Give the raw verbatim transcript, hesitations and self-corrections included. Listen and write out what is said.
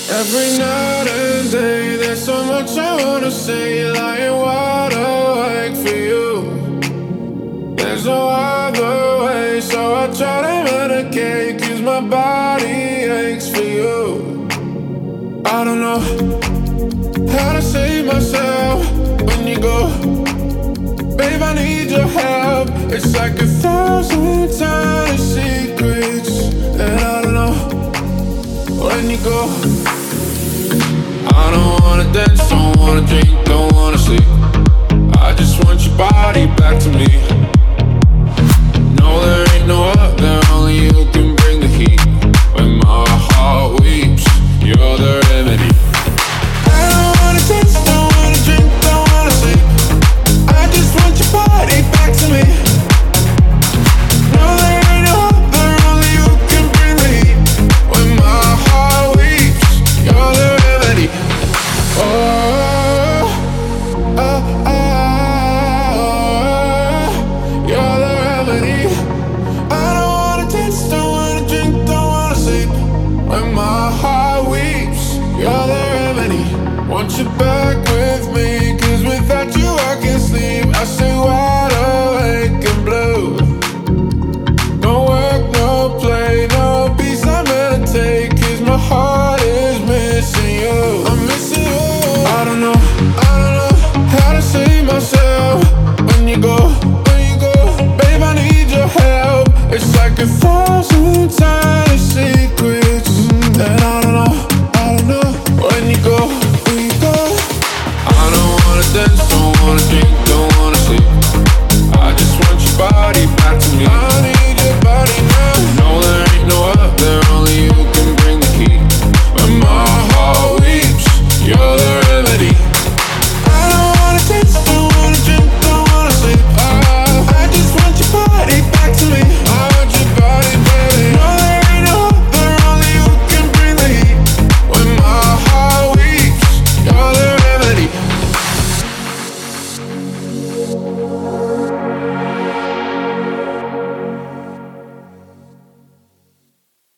Every night and day, there's so much I wanna say. Lying wide awake for you. There's no other way, so I try to medicate. Cause my body aches for you. I don't know how to save myself when you go. Babe, I need your help. It's like a thousand tiny secrets that I don't know when you go. I don't wanna dance, don't wanna drink, don't wanna sleep. I just want your body back to me. No, there ain't no other, only you can bring the heat. When my heart weeps, you're the remedy. I don't wanna dance, don't wanna drink, don't wanna sleep. I just want your body back to me. No, there ain't no other, only you can bring the heat. When my heart weeps, you're the remedy. Oh, oh, oh, oh, you're the remedy. I don't wanna dance, don't wanna drink, don't wanna sleep. When my heart weeps, you're the remedy. Want you back with me, cause without you I can't sleep. I stay wide awake and blue. No work, no play, no peace, I meditate. Cause my heart is missing you. I'm missing you. I don't know, I don't know how to save myself when you go, when you go. Babe, I need your help. It's like a thousand times